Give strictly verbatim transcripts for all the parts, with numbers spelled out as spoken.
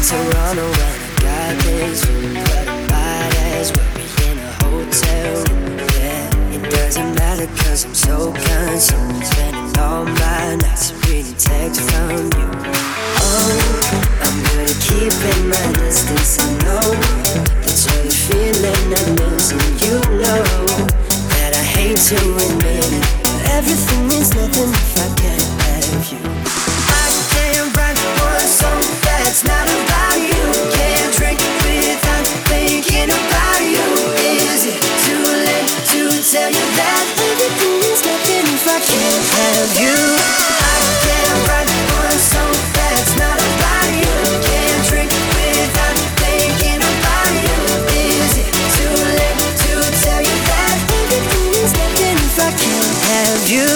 Toronto and I got this room, but I might as well be in a hotel room. Yeah, it doesn't matter cause I'm so consumed, spending all my nights reading text from you. Oh, I'm good at keeping my distance. I know that you're the feeling I'm missing. You know that I hate to admit it, but everything means nothing if I can't have you. I can't write one song that's not about you. Can't drink without thinking about you. Is it too late to tell you that everything means nothing if I can't have you? I can't write one song that's not about you. Can't drink without thinking about you. Is it too late to tell you that everything means nothing if I can't have you?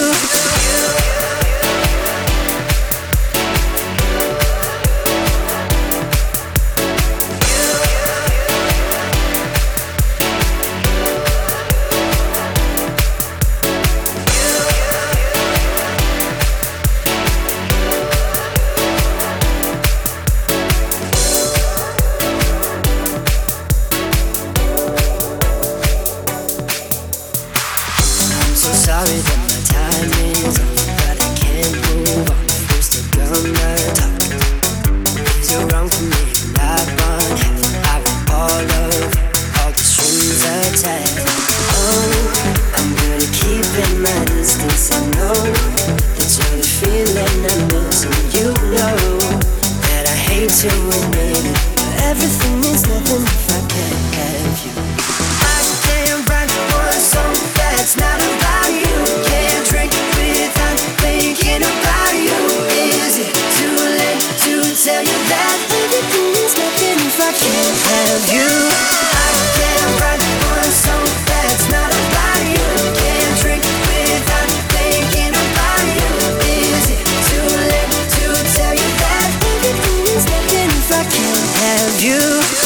Sorry that my time is up, but I can't move on. We're still gonna talk. Is it wrong for me to not want half? I want all of it, all the strings attached. Oh, I'm good at keeping my distance. I know that you're the feeling I'm missing. You know that I hate to admit it, but everything means nothing if I can't have you. I can't write one song that's not about you. Can't drink without thinking about you. Is it too late to tell you that everything means nothing if I can't have you? I can't write one song that's not about you. Can't drink without thinking about you. Is it too late to tell you that everything means nothing if I can't have you?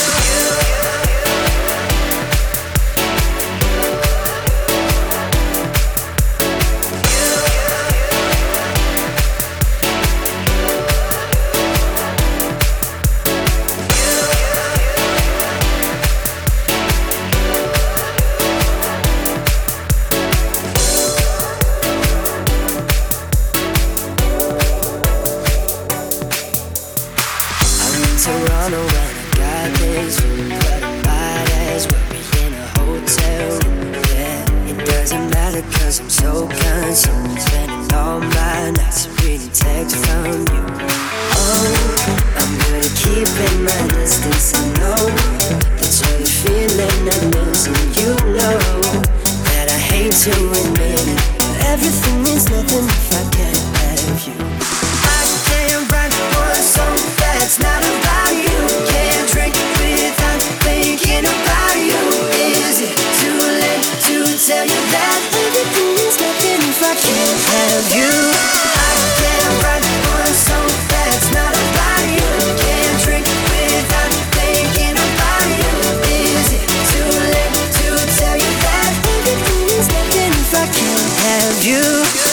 Toronto and I got this room, but I might as well be in a hotel room. Yeah, it doesn't matter cause I'm so consumed, spending all my nights reading text from you. Oh, I'm good at keeping my distance. I know that you're the feeling I'm missing. You know that I hate to admit it, but everything means nothing if I can't have you. I can't write one song that's not about you. Can't drink without thinking about you. Is it too late to tell you that everything means nothing if I can't have you? I can't write one song that's not about you. Can't drink without thinking about you. Is it too late to tell you that everything means nothing if I can't have you?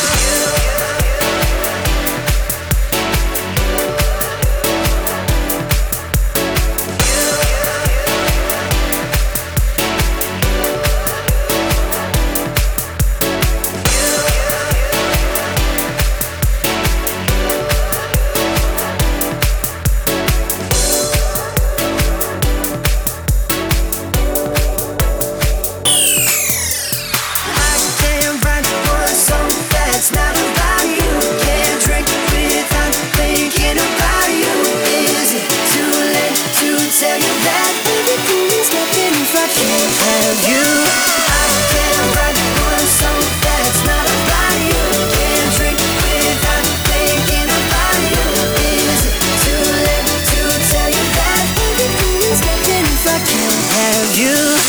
It's not about you. Can't drink without thinking about you. Is it too late to tell you that everything means nothing if I can't have you? I can't write one song that's not about you. Can't drink without thinking about you. Is it too late to tell you that everything means nothing if I can't have you?